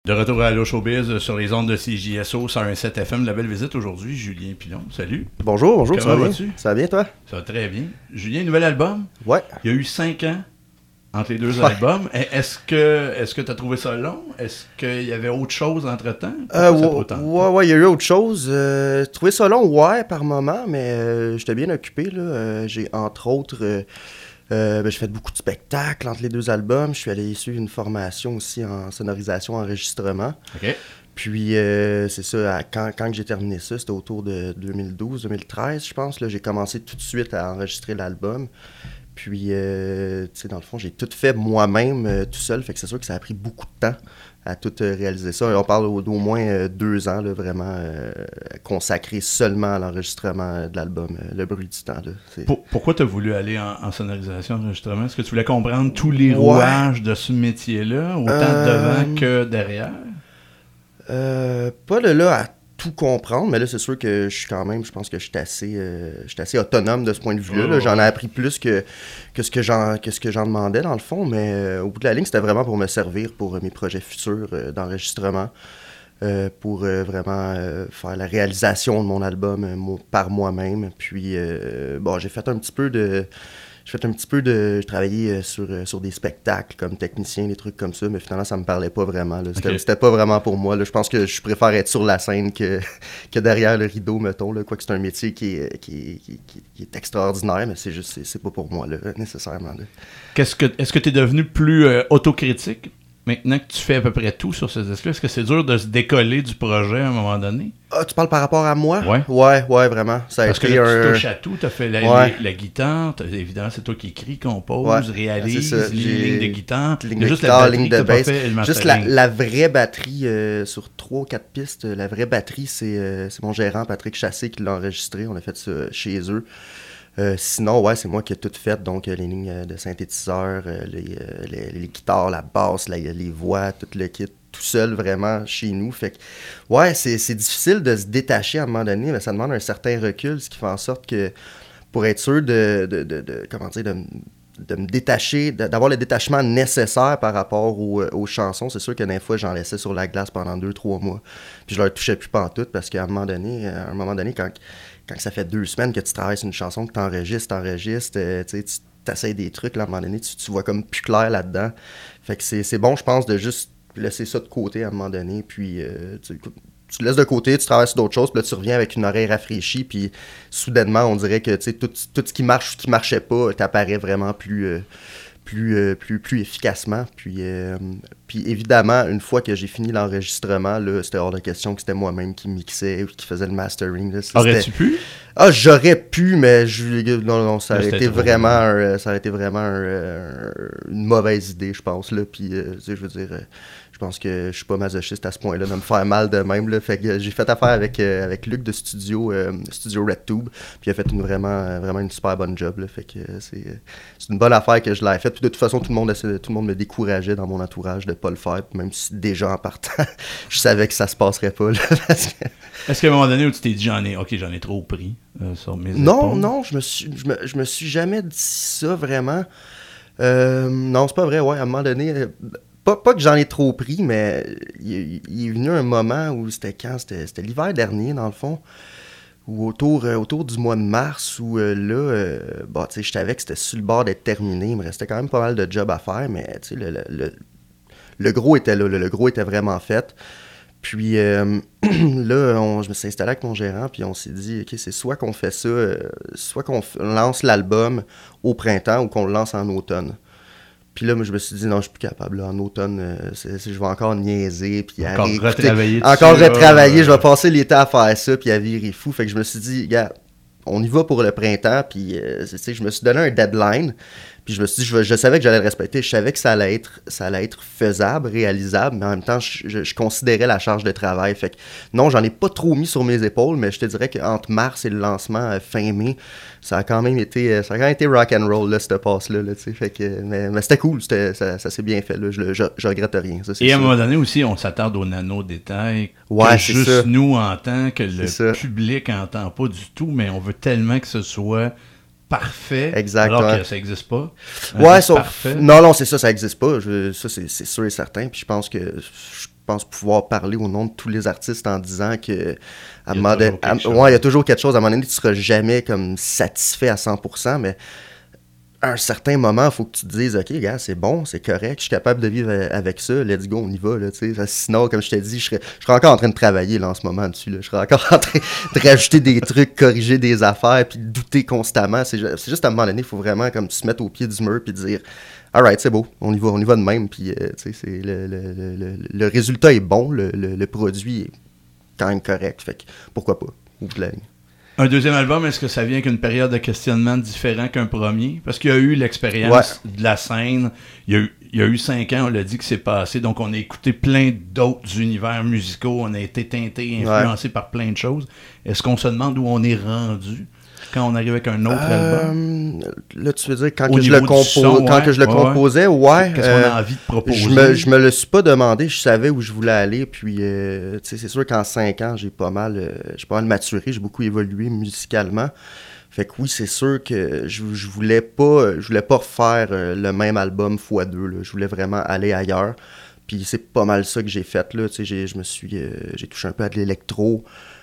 De retour à Allo Showbiz sur les ondes de CJSO 101.7 FM. La belle visite aujourd'hui, Julien Pilon. Salut. Bonjour, Comment ça va bien? vas-tu? Ça va bien, toi? Ça va très bien. Julien, nouvel album? Ouais. Il y a eu 5 ans entre les deux albums. Est-ce que tu as trouvé ça long? Est-ce qu'il y avait autre chose entre-temps? Ouais, il y a eu autre chose. Trouvé ça long, ouais, par moment, mais j'étais bien occupé, là. J'ai, entre autres... j'ai fait beaucoup de spectacles entre les deux albums. Je suis allé suivre une formation aussi en sonorisation, enregistrement. OK. Puis, c'est ça, quand j'ai terminé ça, c'était autour de 2012-2013, je pense. Là, j'ai commencé tout de suite à enregistrer l'album. Puis, tu sais, dans le fond, j'ai tout fait moi-même, tout seul. Fait que c'est sûr que ça a pris beaucoup de temps à tout réaliser ça. On parle d'au moins 2 ans, là, vraiment consacré seulement à l'enregistrement de l'album, le bruit du temps. Là, pourquoi tu as voulu aller en sonorisation, enregistrement? Est-ce que tu voulais comprendre tous les rouages de ce métier-là, autant devant que derrière? Pas de là à tout comprendre, mais là, c'est sûr que je pense que je suis assez autonome de ce point de vue-là. Là. J'en ai appris plus que ce que j'en demandais, dans le fond, mais au bout de la ligne, c'était vraiment pour me servir pour mes projets futurs d'enregistrement, pour vraiment faire la réalisation de mon album par moi-même. Puis, j'ai fait un petit peu de... J'ai travaillé sur des spectacles comme technicien, des trucs comme ça, mais finalement, ça me parlait pas vraiment. Là. C'était pas vraiment pour moi. Là. Je pense que je préfère être sur la scène que derrière le rideau, mettons. Là. Quoique c'est un métier qui est extraordinaire, mais c'est pas pour moi, là, nécessairement. Là. Est-ce que tu es devenu plus autocritique maintenant que tu fais à peu près tout sur ces disques-là? Est-ce que c'est dur de se décoller du projet à un moment donné? Ah, tu parles par rapport à moi? Ouais. Ouais, vraiment. Ça a Parce été que là, tu touches à tout. Tu as fait la guitare. Évidemment, c'est toi qui écris, compose, réalise, les lignes de guitare. Juste la ligne de bass. Juste la vraie batterie sur 3 ou 4 pistes. La vraie batterie, c'est mon gérant, Patrick Chassé, qui l'a enregistré. On a fait ça chez eux. Sinon, ouais, c'est moi qui ai tout fait, donc les lignes de synthétiseurs, les guitares, la basse, les voix, tout le kit, tout seul vraiment chez nous. Fait que, ouais, c'est difficile de se détacher à un moment donné, mais ça demande un certain recul, ce qui fait en sorte que pour être sûr de me détacher, d'avoir le détachement nécessaire par rapport aux chansons, c'est sûr que des fois, j'en laissais sur la glace pendant 2-3 mois. Puis je leur touchais plus pantoute parce qu'à un moment donné, quand ça fait 2 semaines que tu travailles sur une chanson, que tu enregistres, tu essaies des trucs, là, à un moment donné, tu vois comme plus clair là-dedans. Fait que c'est bon, je pense, de juste laisser ça de côté à un moment donné, puis tu laisses de côté, tu travailles sur d'autres choses, puis là, tu reviens avec une oreille rafraîchie, puis soudainement, on dirait que tout ce qui marche, ce qui marchait pas, t'apparaît vraiment plus efficacement. Puis évidemment, une fois que j'ai fini l'enregistrement, là, c'était hors de question que c'était moi-même qui mixais ou qui faisait le mastering. Là. Aurais-tu pu? Ah, j'aurais pu, mais non, ça aurait été vraiment une mauvaise idée, je pense. Là. Puis, je veux dire, je pense que je suis pas masochiste à ce point-là, de me faire mal de même. Là. Fait que j'ai fait affaire avec Luc de Studio RedTube, puis il a fait vraiment une super bonne job. Là. Fait que c'est une bonne affaire que je l'ai faite. Puis de toute façon, tout le monde me décourageait dans mon entourage de pas le faire, même si déjà en partant, je savais que ça se passerait pas. Là, Est-ce qu'à un moment donné où tu t'es dit j'en ai trop pris sur mes épaules? Non, je me suis jamais dit ça vraiment. Non, c'est pas vrai, ouais, à un moment donné. Pas que j'en ai trop pris, mais il est venu un moment où c'était c'était l'hiver dernier, dans le fond, ou autour du mois de mars, où tu sais, je savais que c'était sur le bord d'être terminé. Il me restait quand même pas mal de job à faire, mais tu sais, le gros était là, le gros était vraiment fait. Puis là, je me suis installé avec mon gérant, puis on s'est dit, OK, c'est soit qu'on fait ça, soit qu'on lance l'album au printemps ou qu'on le lance en automne. Puis là, moi, je me suis dit, non, je suis plus capable. Là, en automne, je vais encore niaiser, puis retravailler. Je vais passer l'été à faire ça, puis à virer fou. Fait que je me suis dit, gars, on y va pour le printemps, puis je me suis donné un deadline. Puis je me suis dit, je savais que j'allais le respecter, je savais que ça allait être faisable, réalisable, mais en même temps, je considérais la charge de travail. Fait que non, j'en ai pas trop mis sur mes épaules, mais je te dirais qu'entre mars et le lancement fin mai, ça a quand même été rock and roll, là, cette passe-là. Là, fait que, mais c'était cool, ça s'est bien fait. Là, je regrette rien. Ça, et à un moment donné aussi, on s'attarde aux nano-détails que juste ça. Nous entend, que le public n'entend pas du tout, mais on veut tellement que ce soit parfait, exactement. Alors que ça n'existe pas. Ouais, parfait. Non, c'est ça n'existe pas. Ça, c'est sûr et certain. Puis je pense que pense pouvoir parler au nom de tous les artistes en disant que il y a toujours quelque chose. À un moment donné, tu seras jamais comme satisfait à 100%, mais à un certain moment, il faut que tu te dises, OK, gars, c'est bon, c'est correct, je suis capable de vivre avec ça, let's go, on y va, là, tu sais. Sinon, comme je t'ai dit, je serais encore en train de travailler, là, en ce moment, dessus, là. Je serais encore en train de rajouter des trucs, corriger des affaires, puis douter constamment. C'est juste à un moment donné, il faut vraiment, comme, se mettre au pied du mur, puis dire, alright, c'est beau, on y va de même, puis, tu sais, le résultat est bon, le produit est quand même correct, fait que, pourquoi pas, au bout de la ligne. Un deuxième album, est-ce que ça vient qu'une période de questionnement différent qu'un premier? Parce qu'il y a eu l'expérience de la scène. Il y a eu 5 ans, on l'a dit, que c'est passé. Donc, on a écouté plein d'autres univers musicaux. On a été teinté, influencé par plein de choses. Est-ce qu'on se demande où on est rendu quand on arrive avec un autre album? Là, tu veux dire, quand que je le composais, qu'est-ce qu'on a envie de proposer? Je me le suis pas demandé, je savais où je voulais aller, puis tu sais, c'est sûr qu'en 5 ans, j'ai pas mal maturé, j'ai beaucoup évolué musicalement. Fait que oui, c'est sûr que je voulais pas refaire le même album x2, là. Je voulais vraiment aller ailleurs. Puis c'est pas mal ça que j'ai fait, là. Tu sais, j'ai touché un peu à de l'électro.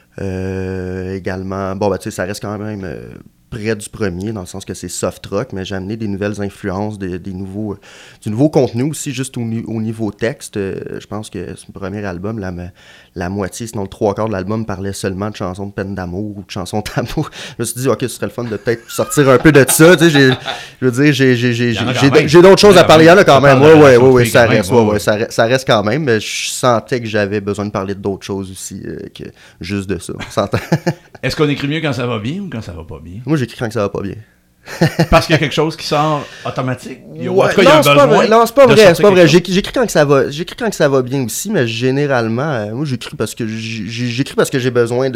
Également, bon, ben, tu sais, ça reste quand même près du premier, dans le sens que c'est soft rock, mais j'ai amené des nouvelles influences, du nouveau contenu aussi, juste au niveau texte. Je pense que ce premier album, la moitié, sinon le 3/4 de l'album parlait seulement de chansons de peine d'amour ou de chansons d'amour. Je me suis dit, OK, ce serait le fun de peut-être sortir un peu de ça. Tu sais, je veux dire, j'ai d'autres choses à parler. Il y en a quand même. Oui, ça reste quand même, mais je sentais que j'avais besoin de parler d'autres choses aussi que juste de ça. On s'entend. Est-ce qu'on écrit mieux quand ça va bien ou quand ça va pas bien? Moi, j'écris quand ça va pas bien. Parce qu'il y a quelque chose qui sort automatique? Non, c'est pas vrai. J'écris quand ça va bien aussi, mais généralement, moi, j'écris parce que j'ai besoin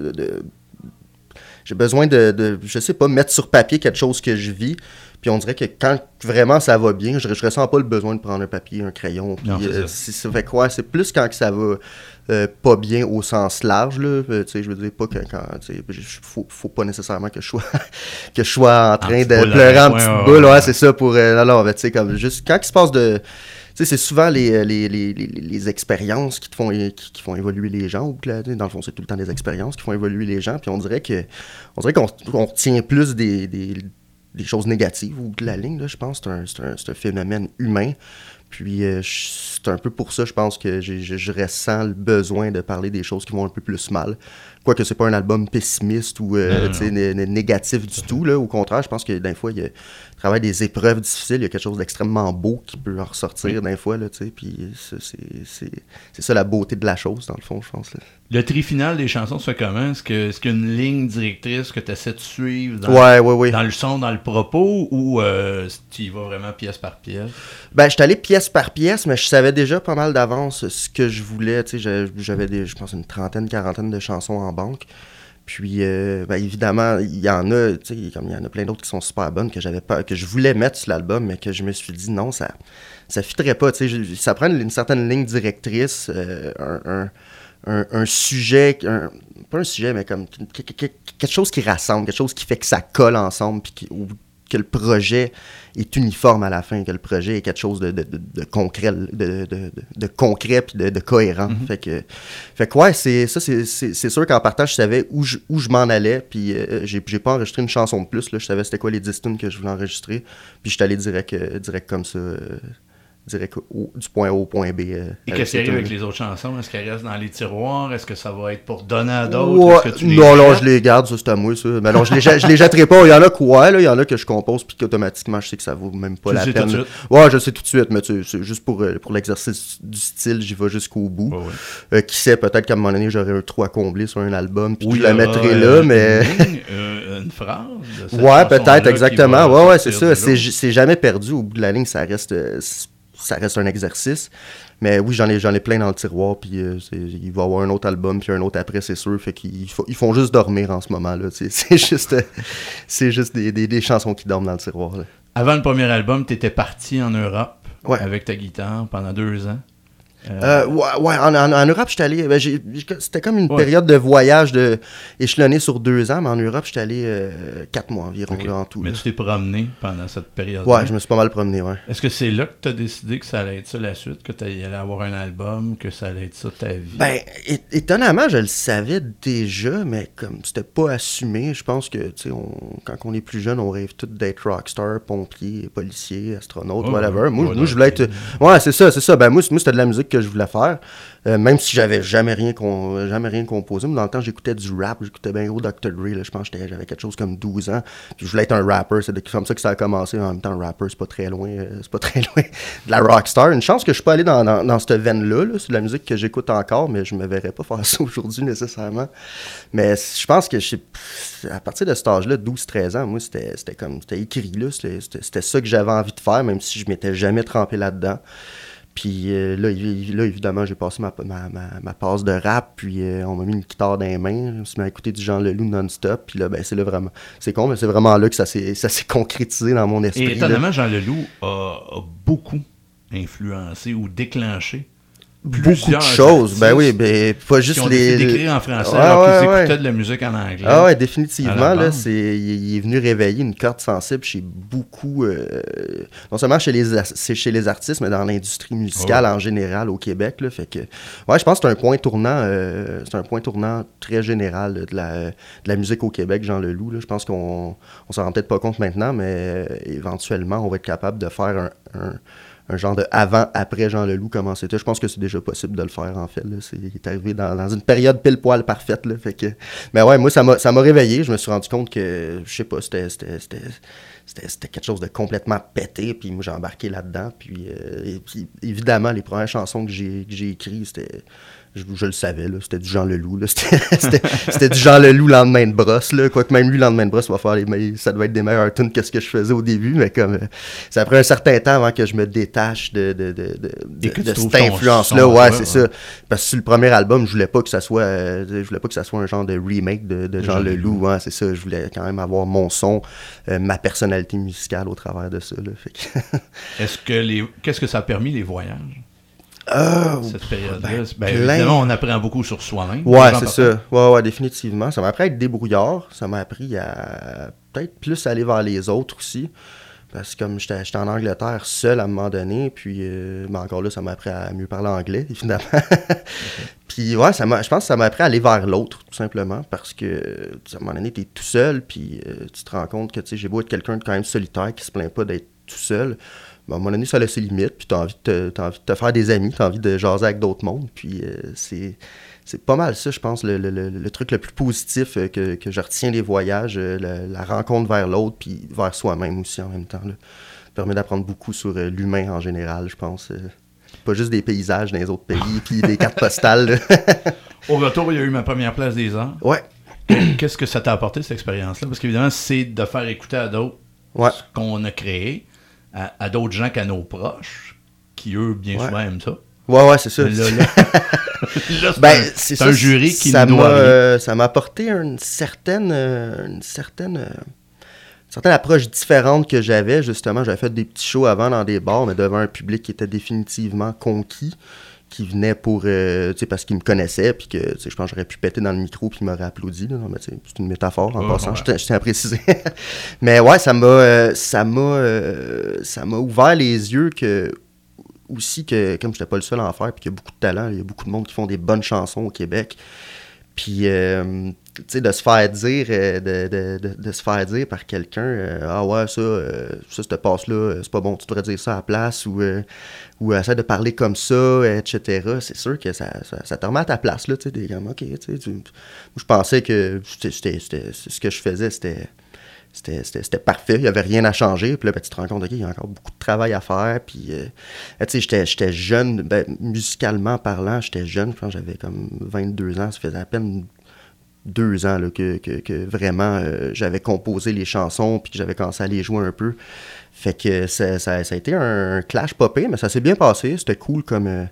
j'ai besoin de, je sais pas, mettre sur papier quelque chose que je vis. Puis on dirait que quand vraiment ça va bien, je ressens pas le besoin de prendre un papier, un crayon. Puis ça fait quoi? C'est plus quand que ça va pas bien au sens large, là. Tu sais, je veux dire, pas que quand, tu sais, faut pas nécessairement que je sois en train de pleurer en petite boule. Ouais, c'est ça pour, non, tu sais, comme juste, quand il se passe de... Tu sais, c'est souvent les expériences qui font évoluer les gens. Dans le fond, c'est tout le temps des expériences qui font évoluer les gens. Puis on dirait qu'on retient plus des choses négatives au bout de la ligne, là, je pense. C'est un phénomène humain. Puis c'est un peu pour ça, je pense, que je ressens le besoin de parler des choses qui vont un peu plus mal. Quoique c'est pas un album pessimiste ou négatif du tout. Là. Au contraire, je pense que des fois, il y a travail des épreuves difficiles, il y a quelque chose d'extrêmement beau qui peut en ressortir des fois. Là, puis c'est ça la beauté de la chose, dans le fond, je pense. Là. Le tri final des chansons se fait comment? Est-ce qu'il y a une ligne directrice que tu essaies de suivre dans le son, dans le propos, ou tu y vas vraiment pièce par pièce? Ben, je suis allé pièce par pièce, mais je savais déjà pas mal d'avance ce que je voulais. J'avais je pense, une quarantaine de chansons en banque. Puis, ben, évidemment, il y en a, comme il y en a plein d'autres qui sont super bonnes que je voulais mettre sur l'album, mais que je me suis dit non, ça fitterait pas. Ça prend une certaine ligne directrice, un sujet, pas un sujet, mais comme quelque chose qui rassemble, quelque chose qui fait que ça colle ensemble, puis que le projet est uniforme à la fin, que le projet est quelque chose de concret, de concret puis de cohérent. Mm-hmm. Fait que ouais, c'est sûr qu'en partant, je savais où je m'en allais, puis j'ai pas enregistré une chanson de plus, là, je savais c'était quoi les 10 tunes que je voulais enregistrer, puis j'étais allé direct comme ça, direct du point A au point B. Et qu'est-ce qui arrive avec les autres chansons? Est-ce qu'elles restent dans les tiroirs? Est-ce que ça va être pour donner à d'autres? Est-ce que non, je les garde, ça c'est à moi, ça. Mais non, je les jetterai pas. Il y en a il y en a que je compose puis qu'automatiquement, je sais que ça vaut même pas la peine. Tout de suite? Ouais, je sais tout de suite, mais c'est juste pour l'exercice du style, j'y vais jusqu'au bout. Qui sait, peut-être qu'à un moment donné, j'aurai un trou à combler sur un album puis je la mettrai là, mais... une phrase? Ouais, peut-être, exactement. Ouais, c'est ça. C'est jamais perdu. Au bout de la ligne, ça reste un exercice. Mais oui, j'en ai plein dans le tiroir, puis il va y avoir un autre album, puis un autre après, c'est sûr. Fait qu'ils font juste dormir en ce moment, là. C'est juste des chansons qui dorment dans le tiroir, là. Avant le premier album, t'étais parti en Europe avec ta guitare pendant 2 ans. En Europe, j'étais allé... c'était comme une période de voyage échelonné sur 2 ans, mais en Europe, j'étais allé 4 mois environ là, en tout. Mais tu t'es promené pendant cette période. Ouais, je me suis pas mal promené, ouais. Est-ce que c'est là que tu as décidé que ça allait être ça la suite, que tu allais avoir un album, que ça allait être ça ta vie? Étonnamment, je le savais déjà, mais comme c'était pas assumé, je pense que, tu sais, quand on est plus jeune, on rêve tous d'être rockstar, pompier, policier, astronaute, whatever. Moi, je voulais être... Ouais, c'est ça. Ben, moi, c'était de la musique que je voulais faire, même si j'avais jamais rien composé. Mais dans le temps, j'écoutais du rap, j'écoutais bien gros Dr. Dre, là, je pense que j'avais quelque chose comme 12 ans, puis je voulais être un rapper, c'est comme ça que ça a commencé. En même temps, un rapper, c'est pas très loin de la rockstar. Une chance que je suis pas allé dans cette veine-là, là. C'est de la musique que j'écoute encore, mais je me verrais pas faire ça aujourd'hui nécessairement. Mais je pense que à partir de cet âge-là, 12-13 ans, moi, c'était écrit, là, c'était ça que j'avais envie de faire, même si je m'étais jamais trempé là-dedans. Puis là, évidemment, j'ai passé ma passe de rap, puis on m'a mis une guitare dans les mains, je me suis mis à écouter du Jean Leloup non-stop, puis là, ben c'est là vraiment... C'est con, mais c'est vraiment là que ça s'est concrétisé dans mon esprit. Et étonnamment, Jean Leloup a beaucoup influencé ou déclenché beaucoup de choses, ben oui, ben pas juste les d'écrire en français alors qu'ils écoutaient de la musique en anglais. Ah ouais, définitivement là, il est venu réveiller une corde sensible chez beaucoup, non seulement chez les artistes, mais dans l'industrie musicale en général au Québec là, fait que ouais, je pense que c'est un point tournant très général là, de la musique au Québec, Jean Leloup là. Je pense qu'on s'en rend peut-être pas compte maintenant, mais éventuellement on va être capable de faire un genre de avant-après Jean Leloup, comment c'était. Je pense que c'est déjà possible de le faire, en fait. Là. Il est arrivé dans une période pile-poil parfaite. Là, fait que... Mais ouais, moi, ça m'a réveillé. Je me suis rendu compte que, je sais pas, c'était quelque chose de complètement pété. Puis moi, j'ai embarqué là-dedans. Puis évidemment, les premières chansons que j'ai écrites, c'était... Je le savais, là, c'était du Jean Leloup. Là. C'était du Jean Leloup lendemain de brosse. Là. Quoique même lui, lendemain de brosse, ça doit être des meilleurs tunes que ce que je faisais au début. Mais comme ça a pris un certain temps avant que je me détache de cette influence-là. Ouais, c'est ça. Parce que sur le premier album, je voulais pas que ça soit un genre de remake de Jean Leloup. Hein, c'est ça. Je voulais quand même avoir mon son, ma personnalité musicale au travers de ça. Là. Fait que... Qu'est-ce que ça a permis, les voyages? Cette période-là. Évidemment, on apprend beaucoup sur soi-même. Ouais, c'est ça. Ouais, définitivement. Ça m'a appris à être débrouillard. Ça m'a appris à peut-être plus aller vers les autres aussi. Parce que comme j'étais en Angleterre seul à un moment donné, puis encore là, ça m'a appris à mieux parler anglais, évidemment. Puis ouais, je pense que ça m'a appris à aller vers l'autre, tout simplement. Parce que à un moment donné, t'es tout seul, puis tu te rends compte que j'ai beau être quelqu'un de quand même solitaire qui se plaint pas d'être tout seul. À un moment donné, ça a ses limites, puis t'as envie de te faire des amis, t'as envie de jaser avec d'autres mondes, puis c'est pas mal ça, je pense, le truc le plus positif que je retiens des voyages, la rencontre vers l'autre, puis vers soi-même aussi en même temps. Là. Ça permet d'apprendre beaucoup sur l'humain en général, je pense. Pas juste des paysages dans les autres pays, puis des cartes postales. Au retour, il y a eu ma première place des arts. Ouais. Qu'est-ce que ça t'a apporté, cette expérience-là? Parce qu'évidemment, c'est de faire écouter à d'autres ce qu'on a créé, à d'autres gens qu'à nos proches, qui, eux, bien souvent, aiment ça. Ouais, c'est ça. Là, c'est un jury qui nous doit ça m'a apporté une certaine approche différente que j'avais. Justement, j'avais fait des petits shows avant dans des bars, mais devant un public qui était définitivement conquis, qui venait pour, parce qu'il me connaissait, puis que, je pense que j'aurais pu péter dans le micro, puis il m'aurait applaudi. Là. Non, mais c'est une métaphore en passant, je tiens à préciser. Mais ouais, ça m'a ouvert les yeux que aussi que, comme j'étais pas le seul à en faire, puis qu'il y a beaucoup de talent, il y a beaucoup de monde qui font des bonnes chansons au Québec. Puis, tu sais, de se faire dire, de se faire dire par quelqu'un, ah ouais, ça cette passe-là, c'est pas bon, tu devrais dire ça à la place, ou essaie de parler comme ça, etc. C'est sûr que ça te remet à ta place, là, tu sais, t'es comme, ok, tu sais, moi, je pensais que ce que je faisais, c'était parfait, il n'y avait rien à changer. Puis là, tu te rends compte, OK, il y a encore beaucoup de travail à faire. Puis, tu sais, j'étais jeune, musicalement parlant, j'étais jeune. Je pense que j'avais comme 22 ans. Ça faisait à peine 2 ans là, que vraiment j'avais composé les chansons puis que j'avais commencé à les jouer un peu. Fait que ça a été un clash popé, mais ça s'est bien passé. C'était cool comme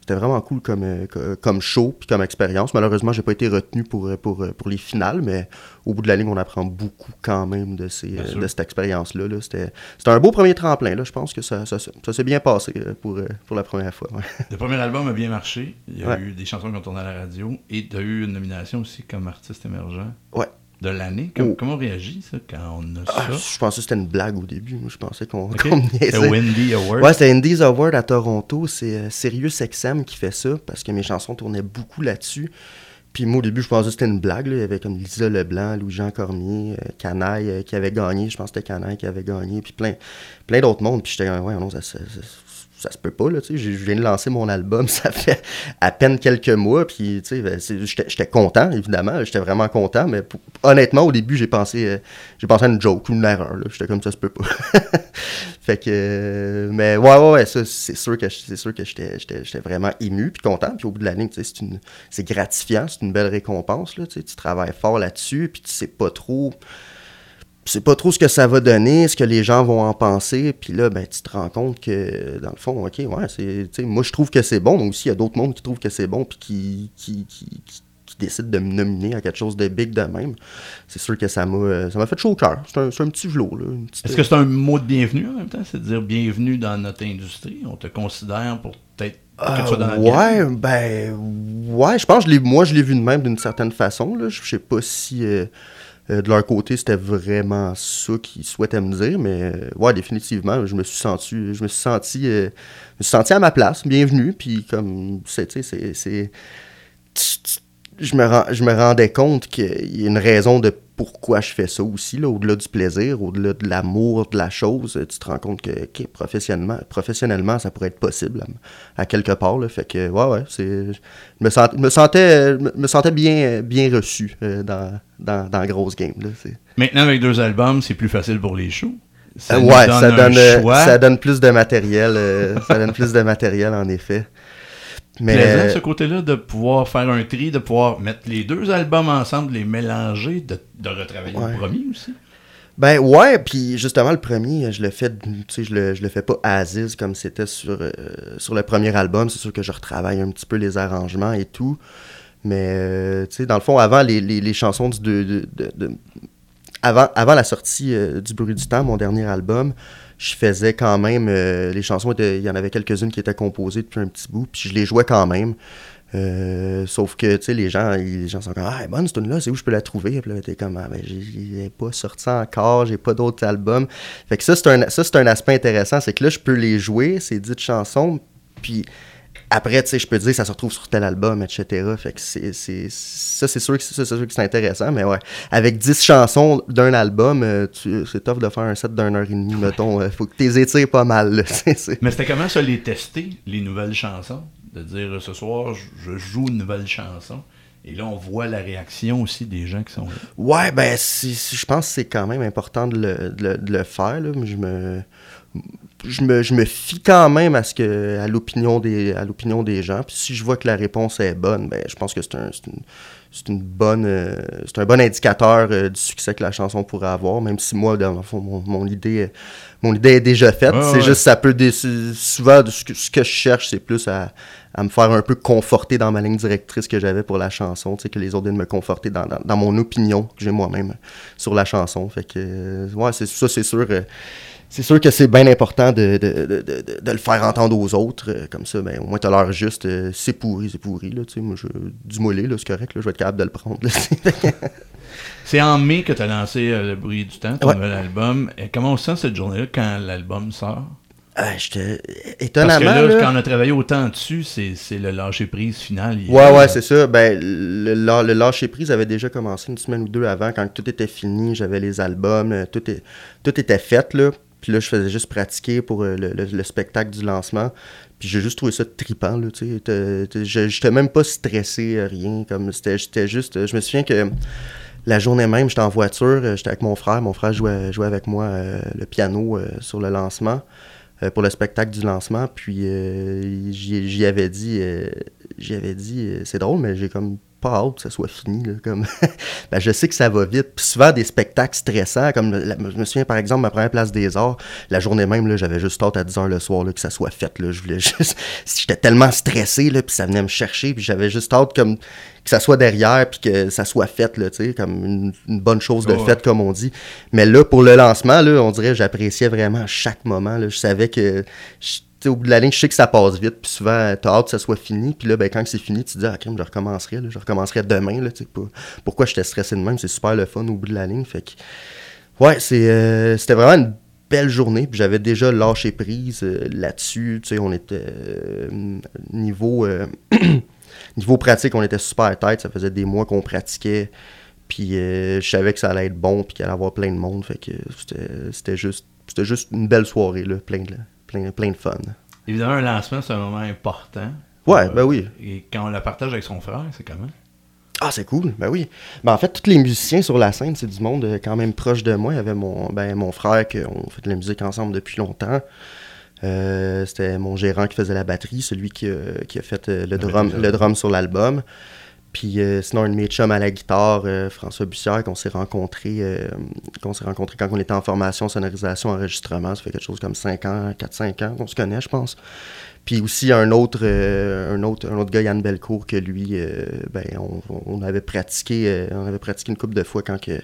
c'était vraiment cool comme show puis comme expérience. Malheureusement, j'ai pas été retenu pour les finales, mais au bout de la ligne, on apprend beaucoup quand même de cette expérience-là. Là. C'était un beau premier tremplin. Là. Je pense que ça s'est bien passé pour la première fois. Ouais. Le premier album a bien marché. Il y a eu des chansons qui ont tourné à la radio et tu as eu une nomination aussi comme artiste émergent. Ouais. De l'année. Comment on réagit, ça, quand on a ça? Je pensais que c'était une blague au début. Moi, je pensais qu'on me niaisait. C'était Indie Award? Ouais, c'était Indies Award à Toronto. C'est Sirius XM qui fait ça, parce que mes chansons tournaient beaucoup là-dessus. Puis moi, au début, je pensais que c'était une blague. Là. Il y avait comme Lisa Leblanc, Louis-Jean Cormier, Canaille qui avait gagné. Je pense que c'était Canaille qui avait gagné. Puis plein d'autres mondes. Puis j'étais ouais, non, ça se peut pas, là, tu sais, je viens de lancer mon album, ça fait à peine quelques mois, puis, tu sais, j'étais content, évidemment, j'étais vraiment content, mais honnêtement, au début, j'ai pensé à une joke ou une erreur, là, j'étais comme ça se peut pas. Fait que, mais ouais, ça, c'est sûr que j'étais vraiment ému, puis content, puis au bout de la ligne, tu sais, c'est gratifiant, c'est une belle récompense, là, tu sais, tu travailles fort là-dessus, puis tu sais pas trop ce que ça va donner, ce que les gens vont en penser, puis là, ben, tu te rends compte que, dans le fond, ok, ouais, moi, je trouve que c'est bon, mais aussi, il y a d'autres mondes qui trouvent que c'est bon, puis qui décident de me nominer à quelque chose de big de même. C'est sûr que ça m'a fait chaud au cœur. C'est un petit velours, là. Est-ce que c'est un mot de bienvenue, en même temps? C'est de dire bienvenue dans notre industrie? On te considère pour peut-être que tu sois dans la game? Ouais, je pense que moi, je l'ai vu de même d'une certaine façon, là. Je sais pas si... de leur côté, c'était vraiment ça qu'ils souhaitaient me dire, mais ouais, définitivement, je me suis senti à ma place, bienvenue, puis comme, je me rendais compte qu'il y a une raison de pourquoi je fais ça aussi, là, au-delà du plaisir, au-delà de l'amour de la chose, tu te rends compte que professionnellement, ça pourrait être possible à quelque part, là, fait que ouais, je me sentais bien reçu dans la grosse game, là. Maintenant, avec 2 albums, c'est plus facile pour les shows. Ça donne plus de matériel, ça donne plus de matériel, en effet. Mais plaisant, ce côté-là, de pouvoir faire un tri, de pouvoir mettre les 2 albums ensemble, les mélanger, de retravailler le premier aussi. Ben ouais, puis justement, le premier, je le fais pas Aziz comme c'était sur le premier album. C'est sûr que je retravaille un petit peu les arrangements et tout. Mais, tu sais, dans le fond, avant les chansons avant la sortie du Bruit du Temps, mon dernier album, je faisais quand même... les chansons, il y en avait quelques-unes qui étaient composées depuis un petit bout, puis je les jouais quand même. Sauf que, tu sais, les gens sont comme « Ah, bonne, cette tune-là, c'est où je peux la trouver? » Puis là, t'es comme « Ah, ben, j'ai pas sorti encore, j'ai pas d'autres albums. » Fait que ça, c'est un aspect intéressant, c'est que là, je peux les jouer, ces 10 chansons, puis... Après, tu sais, je peux dire ça se retrouve sur tel album, etc. Fait que c'est sûr que c'est intéressant, mais ouais. Avec 10 chansons d'un album, c'est tough de faire un set d'1 heure et demie, mettons. Faut que t'es étires pas mal, là. Mais c'était comment ça, les tester, les nouvelles chansons? De dire, ce soir, je joue une nouvelle chanson. Et là, on voit la réaction aussi des gens qui sont là. Ouais, ben, je pense que c'est quand même important de le faire, là. Je me fie quand même à l'opinion des gens. Puis si je vois que la réponse est bonne, ben je pense que c'est un bon indicateur du succès que la chanson pourrait avoir, même si moi, dans le fond, mon idée est déjà faite. C'est juste ça peut souvent ce que je cherche, c'est plus à me faire un peu conforter dans ma ligne directrice que j'avais pour la chanson, tu sais, que les autres viennent me conforter dans mon opinion que j'ai moi-même sur la chanson. Fait que ouais, c'est sûr. C'est sûr que c'est bien important de le faire entendre aux autres. Comme ça, ben, au moins, t'as l'air juste, c'est pourri, là. Tu sais, moi, du mollet, là, c'est correct, là, je vais être capable de le prendre. Là, c'est en mai que t'as lancé Le Bruit du Temps, ton nouvel album. Et comment on sent cette journée-là quand l'album sort? J'étais étonnamment. Parce que là, là, quand on a travaillé autant dessus, c'est le lâcher-prise final. Ouais, c'est ça. Ben, le lâcher-prise avait déjà commencé une semaine ou 2 avant, quand tout était fini, j'avais les albums, tout était fait, là. Puis là, je faisais juste pratiquer pour le spectacle du lancement. Puis j'ai juste trouvé ça trippant, là, tu sais. J'étais même pas stressé, rien. Comme j'étais juste... Je me souviens que la journée même, j'étais en voiture, j'étais avec mon frère. Mon frère jouait avec moi le piano sur le lancement, pour le spectacle du lancement. Puis j'y avais dit... j'avais dit, c'est drôle, mais j'ai comme pas hâte que ça soit fini. Là, comme ben, je sais que ça va vite. Puis souvent, des spectacles stressants, comme je me souviens, par exemple, ma première place des arts, la journée même, là, j'avais juste hâte à 10h le soir là, que ça soit fait. Là. Je voulais juste... J'étais tellement stressé, là, puis ça venait me chercher, puis j'avais juste hâte comme... que ça soit derrière, puis que ça soit fait, là, comme une bonne chose de faite, comme on dit. Mais là, pour le lancement, là, on dirait que j'appréciais vraiment chaque moment. Là. Je savais que... au bout de la ligne, je sais que ça passe vite, puis souvent, t'as hâte que ça soit fini, puis là, ben, quand c'est fini, tu te dis, ah, crème, je recommencerai demain, là, pourquoi j'étais stressé de même, c'est super le fun au bout de la ligne, fait que, ouais, c'était vraiment une belle journée, puis j'avais déjà lâché prise là-dessus, tu sais, on était, niveau pratique, on était super tête, ça faisait des mois qu'on pratiquait, puis je savais que ça allait être bon, puis qu'il allait y avoir plein de monde, fait que c'était juste une belle soirée, là, plein de fun. Évidemment, un lancement, c'est un moment important. Ouais, ben oui. Et quand on le partage avec son frère, c'est comment? Ah, c'est cool, ben oui. Ben en fait, tous les musiciens sur la scène, c'est du monde quand même proche de moi. Il y avait mon frère, qu'on fait de la musique ensemble depuis longtemps. C'était mon gérant qui faisait la batterie, celui qui a fait le drum sur l'album. Puis sinon, un de mes chums à la guitare, François Bussière, qu'on s'est rencontrés quand on était en formation, sonorisation, enregistrement. Ça fait quelque chose comme 4-5 ans qu'on se connaît, je pense. Puis aussi un autre gars, Yann Belcourt, que lui, on avait pratiqué une couple de fois quand quelque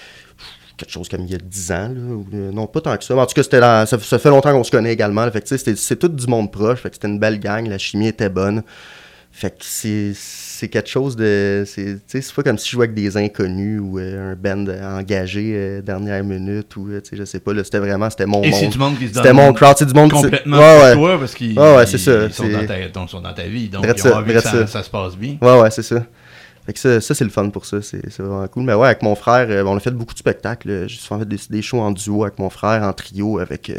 chose comme il y a 10 ans. Là, non, pas tant que ça. Mais en tout cas, ça fait longtemps qu'on se connaît également. Là, fait que, c'est tout du monde proche. Fait que c'était une belle gang. La chimie était bonne. Fait que c'est quelque chose de... C'est pas comme si je jouais avec des inconnus ou un band engagé dernière minute ou, je sais pas, là, c'était mon monde. C'est du monde qui se donne... C'était mon crowd, c'est du monde complètement pour toi, parce qu'ils c'est ça, sont dans ta vie, donc ils ont envie que ça se passe bien. Ouais, c'est ça. Fait que ça, c'est le fun pour ça, c'est vraiment cool. Mais ouais, avec mon frère, on a fait beaucoup de spectacles. J'ai souvent fait des shows en duo avec mon frère, en trio, avec...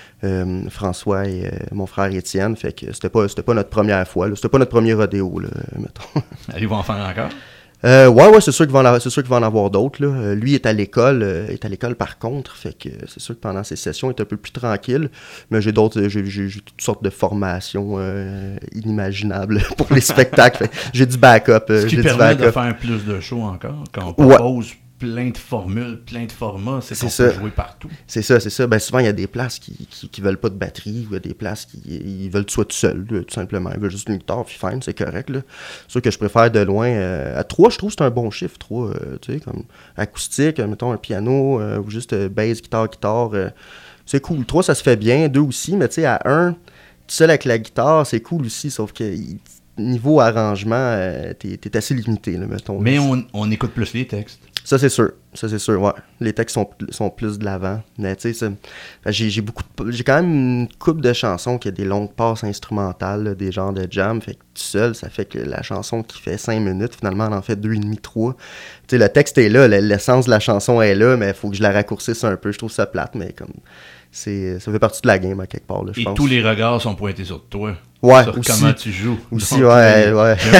François et mon frère Étienne, fait que c'était pas notre première fois, là. C'était pas notre premier rodéo, là, mettons. Allez-vous en faire encore? Ouais, c'est sûr qu'il va en avoir d'autres, là. Lui est à l'école par contre, fait que c'est sûr que pendant ces sessions, il est un peu plus tranquille, mais j'ai toutes sortes de formations inimaginables pour les spectacles, fait que j'ai du backup. Ce qui permet de faire plus de shows encore, quand on propose plein de formules, plein de formats, c'est qu'on peut jouer partout. C'est ça. Ben, souvent, il y a des places qui veulent pas de batterie, ou il y a des places qui veulent que tu sois tout seul, là, tout simplement. Ils veulent juste une guitare, puis fine, c'est correct. Là. C'est sûr que je préfère de loin. À 3, je trouve que c'est un bon chiffre, 3, tu sais, comme acoustique, mettons un piano, ou juste bass, guitare, c'est cool. 3, ça se fait bien, 2 aussi, mais tu sais, à 1, tout seul avec la guitare, c'est cool aussi, sauf que... niveau arrangement, t'es assez limité, là, mettons. Mais on écoute plus les textes. Ça, c'est sûr, ouais. Les textes sont plus de l'avant. Mais tu sais, j'ai quand même une couple de chansons qui a des longues passes instrumentales, là, des genres de jam. Fait que tout seul, ça fait que la chanson qui fait 5 minutes, finalement, elle en fait 2,5, 3. Tu sais, le texte est là, l'essence de la chanson est là, mais il faut que je la raccourcisse un peu. Je trouve ça plate, mais comme... ça fait partie de la game, à quelque part, là, je pense. Et tous les regards sont pointés sur toi. Ouais, sur aussi, comment tu joues. Aussi, donc, ouais.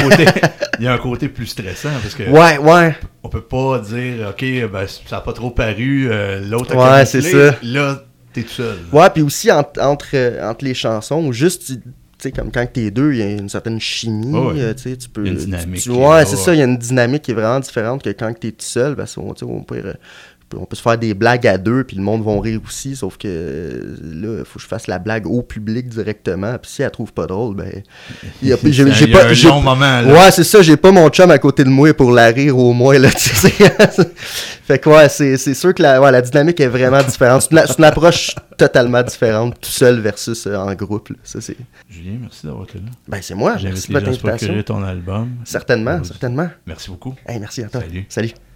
Il y a un côté plus stressant, parce que... Ouais. On peut pas dire, OK, ben, ça a pas trop paru, l'autre a ouais, c'est ça. Là, t'es tout seul. Ouais, puis aussi, entre les chansons, ou juste... Tu sais, comme quand t'es deux, il y a une certaine chimie, tu sais, tu peux... Il y a une dynamique. Ça, il y a une dynamique qui est vraiment différente que quand t'es tout seul, parce qu'on peut se faire des blagues à deux, puis le monde va rire aussi, sauf que là, il faut que je fasse la blague au public directement, puis si elle trouve pas drôle, ben... Il y a un long moment, là. Ouais, c'est ça, j'ai pas mon chum à côté de moi pour la rire au moins, là, tu sais. Fait que ouais, c'est sûr que la dynamique est vraiment différente. C'est une approche totalement différente, tout seul versus en groupe, là. Ça, c'est... Julien, merci d'avoir été là. Ben, c'est moi, merci de votre invitation. Procurer ton album. Certainement. Merci beaucoup. Hey, merci à toi. Salut.